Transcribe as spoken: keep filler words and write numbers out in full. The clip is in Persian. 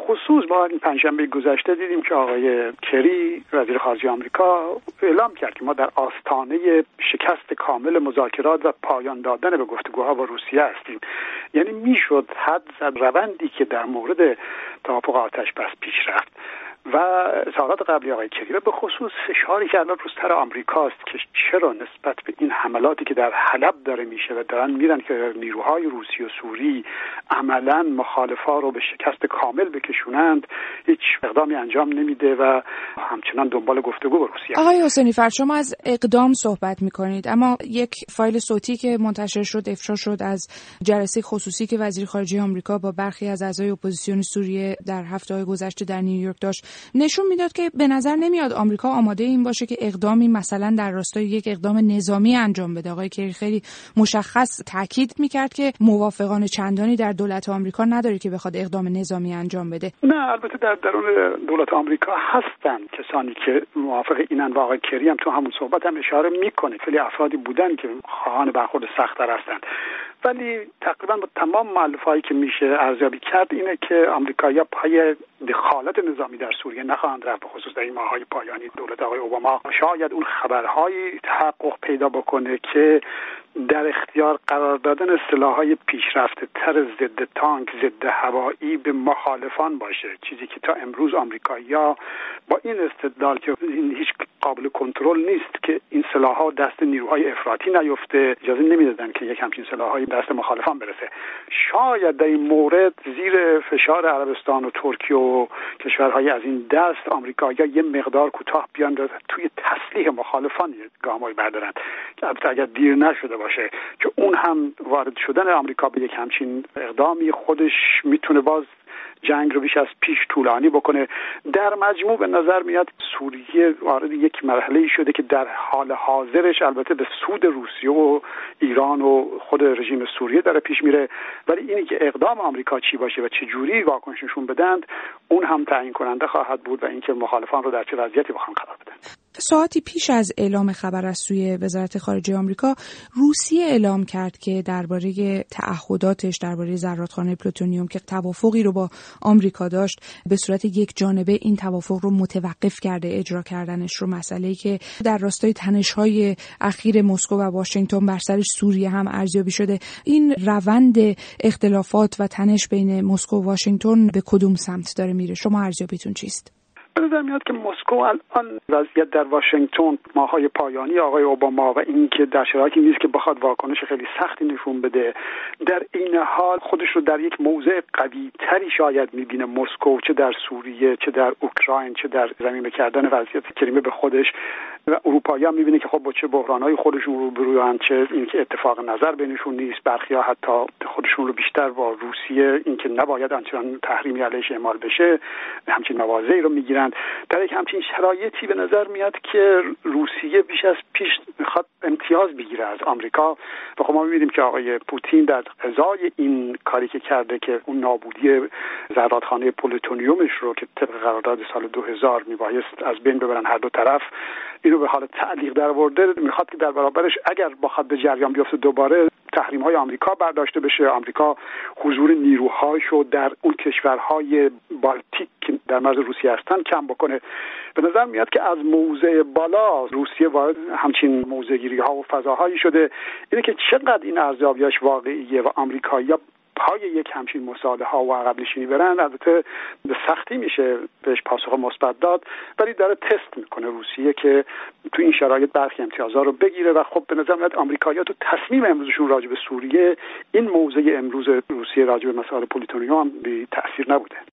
خصوص ما این پنجشنبه گذشته دیدیم که آقای کری وزیر خارجه آمریکا اعلام کرد که ما در آستانه شکست کامل مذاکرات و پایان دادن به گفتگوها با روسیه هستیم. یعنی میشد حد زد روندی که در مورد توافق آتش بس پیش رفت و سالات قبلی آقای کری و به خصوص فشاری که الان رو سر آمریکاست که چرا نسبت به این حملاتی که در حلب داره میشه و دارن میرن که نیروهای روسی و سوری عملاً مخالفا رو به شکست کامل بکشونند، هیچ اقدامی انجام نمیده و همچنان دنبال گفتگو با روسیه. آقای حسینی فرد، شما از اقدام صحبت میکنید، اما یک فایل صوتی که منتشر شد افشا شد از جلسه خصوصی که وزیر خارجه آمریکا با برخی از اعضای اپوزیسیون سوریه در هفته‌های گذشته در نیویورک داشت، نشون میداد که به نظر نمیاد آمریکا آماده این باشه که اقدامی مثلا در راستای یک اقدام نظامی انجام بده. آقای کری خیلی مشخص تاکید میکرد که موافقان چندانی در دولت آمریکا نداره که بخواد اقدام نظامی انجام بده. نه، البته در درون دولت آمریکا هستن کسانی که موافق اینن و آقای کری هم تو همون صحبت هم اشاره میکنه خیلی افرادی بودن که خواهان برخورد سخت‌تر هستند، ولی تقریبا با تمام مؤلفه‌هایی که میشه ارزیابی کرد اینه که آمریکایی‌ها پای دخالت نظامی در سوریه نخواهند رفت، به خصوص در این ماه‌های پایانی دولت آقای اوباما. شاید اون خبرهایی تحقق پیدا بکنه که در اختیار قرار دادن سلاح‌های پیشرفته‌تر ضد تانک، ضد هوایی به مخالفان باشه، چیزی که تا امروز آمریکایی‌ها با این استدلال که این هیچ قابل کنترل نیست که این سلاح‌ها دست نیروهای افراطی نیفته، اجازه نمیدادن که یک همچین سلاح‌هایی دست مخالفان برسه. شاید در این مورد زیر فشار عربستان و ترکیه و کشورهای از این دست آمریکایی‌ها یه مقدار کوتاه بیان توی تسلیح مخالفان گام‌هایی بردارن که البته اگر دیر نشده باشه که اون هم وارد شدن آمریکا به یک همچین اقدامی خودش میتونه باز جنگ رو بیش از پیش طولانی بکنه. در مجموع به نظر میاد سوریه وارد یک مرحله‌ای شده که در حال حاضرش البته به سود روسیه و ایران و خود رژیم سوریه داره پیش میره، ولی اینی که اقدام آمریکا چی باشه و چه جوری واکنششون بدند اون هم تعیین کننده خواهد بود و اینکه مخالفان رو در چه وضعیتی بخوان قرار بدن. ساعتی پیش از اعلام خبر از سوی وزارت خارجه آمریکا، روسیه اعلام کرد که درباره تعهداتش درباره زرادخانه پلوتونیوم که توافقی رو با آمریکا داشت به صورت یک جانبه این توافق رو متوقف کرده، اجرا کردنش رو، مسئله‌ای که در راستای تنش‌های اخیر مسکو و واشنگتن بر سر سوریه هم ارزیابی شده. این روند اختلافات و تنش بین مسکو و واشنگتن به کدوم سمت داره میره؟ شما ارزیابیتون چیست؟ به نظر میاد که مسکو الان وضعیت در واشنگتن ماهای پایانی آقای اوباما و اینکه در شرایطی نیست که بخواد واکنش خیلی سختی نشون بده، در این حال خودش رو در یک موضع قوی تری شاید میبینه مسکو، چه در سوریه، چه در اوکراین، چه در ضمیمه کردن وضعیت کریمه به خودش. و اروپایی‌ها می‌بینه که خب با چه بحران‌های خودشون روبروان، چه اینکه اتفاق نظر بینشون نیست، برخی‌ها حتی خودشون رو بیشتر با روسیه اینکه نباید آنچنان تحریمی علیهش اعمال بشه همچین مواضعی رو میگیرن. در یک همچین شرایطی به نظر میاد که روسیه بیش از پیش میخواد امتیاز بگیره از آمریکا و خب ما می‌بینیم که آقای پوتین در ازای این کاری که کرده که اون نابودی زرادخانه پلوتونیومش رو که طبق قرارداد سال دو هزار میبایست از بین ببرن هر دو طرف، اینو به حال تعلیق در آورده، میخواد که در برابرش اگر بخواد به جریان بیفته دوباره تحریم‌های آمریکا برداشته بشه، آمریکا حضور نیروهاشو در اون کشورهای بالتیک که در مرز روسیه هستن کم بکنه. به نظر میاد که از موضع بالا روسیه وارد همچین موضع‌گیری‌ها و فضاهایی شده. اینه که چقدر این ارزیابیاش واقعیه و آمریکایی‌ها پای یک همچین مصالحه و عقب نشینی برن، البته به سختی میشه بهش پاسخ مثبت داد، ولی داره تست میکنه روسیه که تو این شرایط برخی امتیازها رو بگیره و خب به نظر میاد آمریکایی‌ها تو تصمیم امروزشون راجع به سوریه این موضع امروز روسیه راجع به مسائل پلوتونیوم هم بی تأثیر نبوده.